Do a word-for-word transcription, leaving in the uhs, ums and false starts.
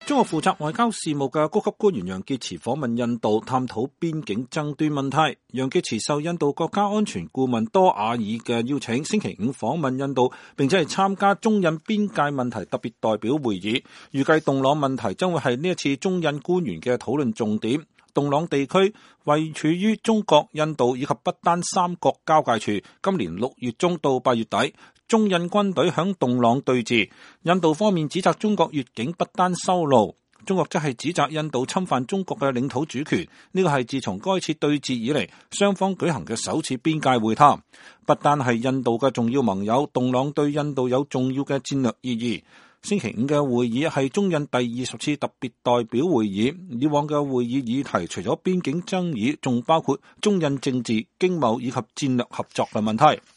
中國負責外交事務嘅高級官員楊潔篪訪問印度，探討邊境爭端問題。楊潔篪受印度國家安全顧問多瓦爾嘅邀請，星期五訪問印度，並且係參加中印邊界問題特別代表會議。預計洞朗問題將會係呢一次中印官員嘅討論重點。洞朗地區位處於中國、印度以及不丹三國交界處，今年六月中到八月底，中印軍隊響洞朗對峙，印度方面指責中國越境不丹修路，中國則係指責印度侵犯中國嘅領土主權。呢個係自從該次對峙以嚟，雙方舉行嘅首次邊界會談。不丹係印度嘅重要盟友，洞朗對印度有重要嘅戰略意義。星期五嘅會議係中印第二十次特別代表會議，以往嘅會議議題除咗邊境爭議，仲包括中印政治、經貿以及戰略合作嘅問題。